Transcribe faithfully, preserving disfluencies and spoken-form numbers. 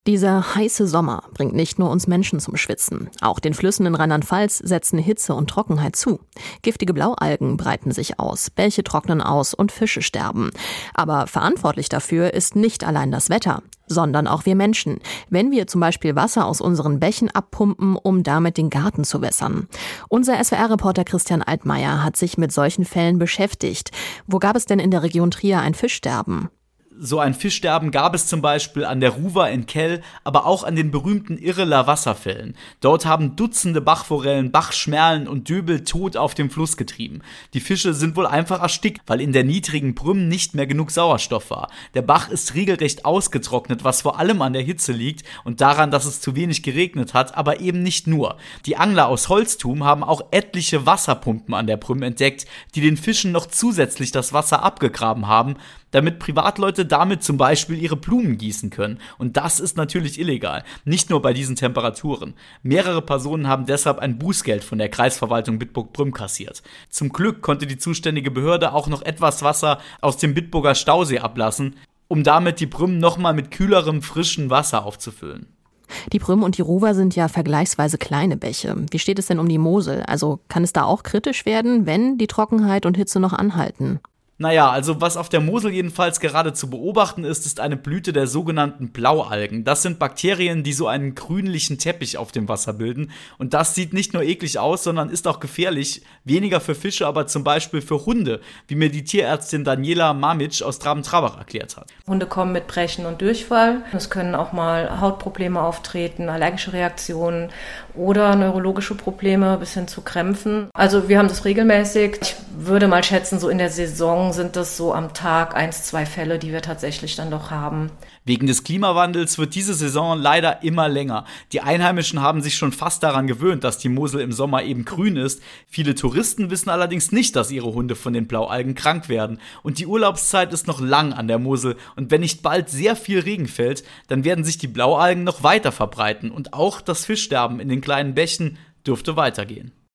Dieser heiße Sommer bringt nicht nur uns Menschen zum Schwitzen. Auch den Flüssen in Rheinland-Pfalz setzen Hitze und Trockenheit zu. Giftige Blaualgen breiten sich aus, Bäche trocknen aus und Fische sterben. Aber verantwortlich dafür ist nicht allein das Wetter, sondern auch wir Menschen, wenn wir zum Beispiel Wasser aus unseren Bächen abpumpen, um damit den Garten zu wässern. Unser S W R-Reporter Christian Altmaier hat sich mit solchen Fällen beschäftigt. Wo gab es denn in der Region Trier ein Fischsterben? So ein Fischsterben gab es zum Beispiel an der Ruwer in Kell, aber auch an den berühmten Irreler Wasserfällen. Dort haben Dutzende Bachforellen, Bachschmerlen und Döbel tot auf dem Fluss getrieben. Die Fische sind wohl einfach erstickt, weil in der niedrigen Brüm nicht mehr genug Sauerstoff war. Der Bach ist regelrecht ausgetrocknet, was vor allem an der Hitze liegt und daran, dass es zu wenig geregnet hat, aber eben nicht nur. Die Angler aus Holztum haben auch etliche Wasserpumpen an der Brüm entdeckt, die den Fischen noch zusätzlich das Wasser abgegraben haben, damit Privatleute damit zum Beispiel ihre Blumen gießen können. Und das ist natürlich illegal, nicht nur bei diesen Temperaturen. Mehrere Personen haben deshalb ein Bußgeld von der Kreisverwaltung Bitburg-Prüm kassiert. Zum Glück konnte die zuständige Behörde auch noch etwas Wasser aus dem Bitburger Stausee ablassen, um damit die Prüm nochmal mit kühlerem, frischem Wasser aufzufüllen. Die Prüm und die Ruwer sind ja vergleichsweise kleine Bäche. Wie steht es denn um die Mosel? Also kann es da auch kritisch werden, wenn die Trockenheit und Hitze noch anhalten? Naja, also was auf der Mosel jedenfalls gerade zu beobachten ist, ist eine Blüte der sogenannten Blaualgen. Das sind Bakterien, die so einen grünlichen Teppich auf dem Wasser bilden. Und das sieht nicht nur eklig aus, sondern ist auch gefährlich. Weniger für Fische, aber zum Beispiel für Hunde, wie mir die Tierärztin Daniela Mamic aus Traben-Trabach erklärt hat. Hunde kommen mit Brechen und Durchfall. Es können auch mal Hautprobleme auftreten, allergische Reaktionen oder neurologische Probleme bis hin zu Krämpfen. Also wir haben das regelmäßig. Ich würde mal schätzen, so in der Saison sind das so am Tag eins, zwei Fälle, die wir tatsächlich dann doch haben. Wegen des Klimawandels wird diese Saison leider immer länger. Die Einheimischen haben sich schon fast daran gewöhnt, dass die Mosel im Sommer eben grün ist. Viele Touristen wissen allerdings nicht, dass ihre Hunde von den Blaualgen krank werden. Und die Urlaubszeit ist noch lang an der Mosel. Und wenn nicht bald sehr viel Regen fällt, dann werden sich die Blaualgen noch weiter verbreiten. Und auch das Fischsterben in den kleinen Bächen dürfte weitergehen.